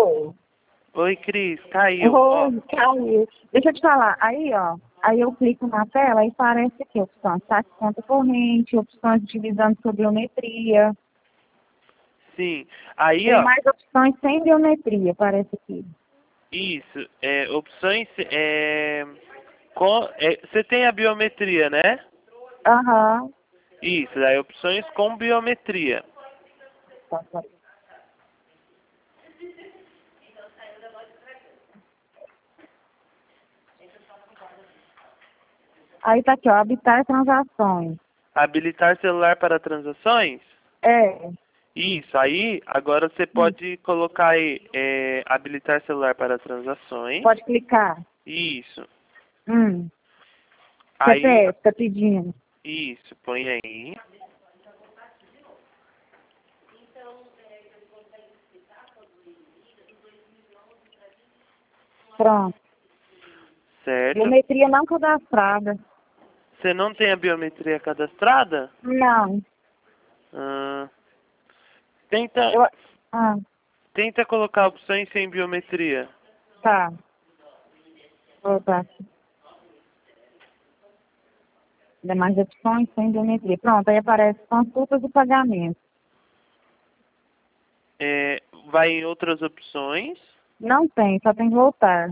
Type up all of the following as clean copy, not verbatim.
Oi. Oi, Cris, caiu. Ó, Oi, caiu. Deixa eu te falar. Aí, ó. Aí eu clico na tela e aparece aqui opções. Saque conta corrente, opções utilizando sua biometria. sim. Aí, Tem ó, mais opções sem biometria, aparece aqui. isso, opções, você tem a biometria, né? Aham. Isso, aí opções com biometria. Tá, tá. Aí tá aqui, ó. Habitar transações. Habilitar celular para transações? É. Isso, aí agora você pode colocar aí, habilitar celular para transações. Pode clicar. Isso. Hum. Aí, CPF, tá pedindo. isso, põe aí. Pronto. Certo. Biometria não cadastrada. Você não tem a biometria cadastrada? Não. Ah, tenta, Eu... Ah, tenta colocar opções sem biometria. tá. Vou botar aqui. Demais opções sem biometria. Pronto, aí aparece consultas e pagamento. Vai em outras opções. Não tem, só tem voltar.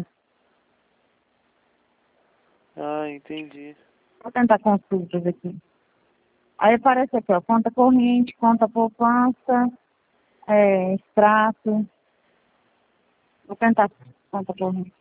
Ah, entendi. Vou tentar consultas aqui. Aí aparece aqui, ó, conta corrente, conta poupança, extrato. Vou tentar conta corrente.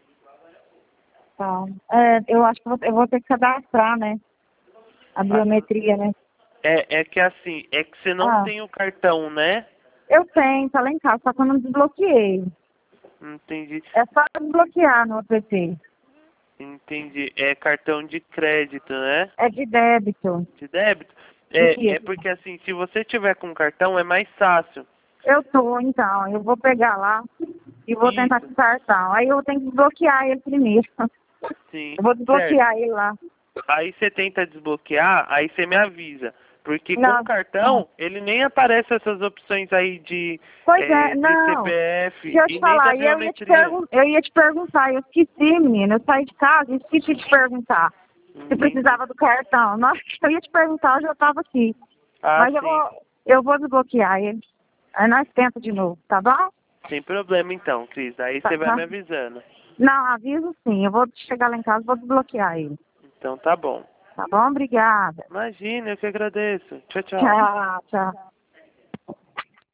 Tá. Eu acho que eu vou ter que cadastrar, né? A Ah, biometria, né? é que assim, é que você não Ah, tem o cartão, né? eu tenho, tá lá em casa, só que eu não desbloqueei. Entendi, É só desbloquear no app. entendi. É cartão de crédito, né? É de débito. De débito. É Isso. porque assim, se você tiver com cartão é mais fácil. Eu tô, então. Eu vou pegar lá e vou tentar com Isso, o cartão. Aí eu tenho que desbloquear ele primeiro. sim, Eu vou certo. desbloquear ele lá. Aí você tenta desbloquear, aí você me avisa. Porque com o Não. cartão, ele nem aparece essas opções aí Pois é, de não. CPF Deixa eu te e nem da falar, e biometria. eu ia te perguntar, eu esqueci, menina. Eu saí de casa e esqueci de te perguntar se Entendi. precisava do cartão. Na hora que eu ia te perguntar, eu já estava aqui. Ah, Mas sim. eu vou desbloquear ele. Aí nós tenta de novo, tá bom? Sem problema então, Cris. Aí Tá, você vai tá. me avisando. Não, aviso sim. Eu vou chegar lá em casa e vou desbloquear ele. Então tá bom. Tá bom? Obrigada. Imagina, eu que agradeço. Tchau, tchau. Tchau, tchau.